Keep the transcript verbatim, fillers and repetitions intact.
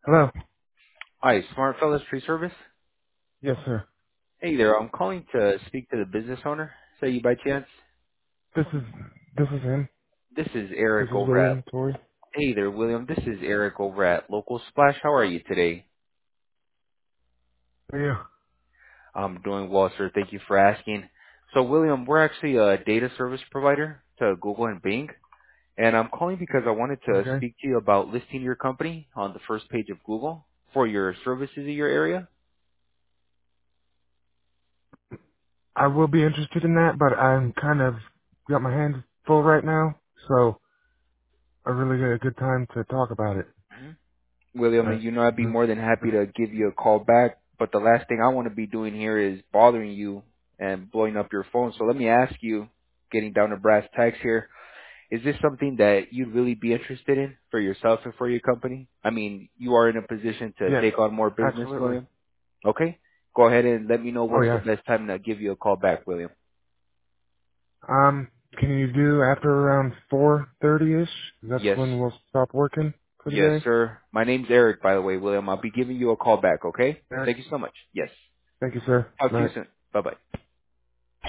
Hello. Hi, Smart Fellas Tree Service. Yes, sir. Hey there, I'm calling to speak to the business owner. Say you by chance. This is this is him. This is This Eric is over at. William Torrey. Hey there, William. This is Eric over at Local Splash. How are you today? Yeah. I'm doing well, sir. Thank you for asking. So, William, we're actually a data service provider to Google and Bing, and I'm calling because I wanted to Okay. speak to you about listing your company on the first page of Google for your services in your area. I will be interested in that, but I'm kind of got my hands full right now, so I really get a good time to talk about it. Mhm. William, Uh, and you know I'd be this, more than happy this, to give you a call back, but the last thing I want to be doing here is bothering you and blowing up your phone. So let me ask you, getting down to brass tacks here, is this something that you'd really be interested in for yourself and for your company? I mean, you are in a position to yes, take on more business, absolutely. William. Okay? Go ahead and let me know Oh what's the yeah. best time to give you a call back, William. Um, can you do after around four thirty ish? That's Yes. when we'll stop working for the Yes, day. sir. My name's Eric, by the way, William. I'll be giving you a call back, okay? Eric, Thank you so much. Yes. thank you, sir. Talk to Bye. you soon. Bye-bye.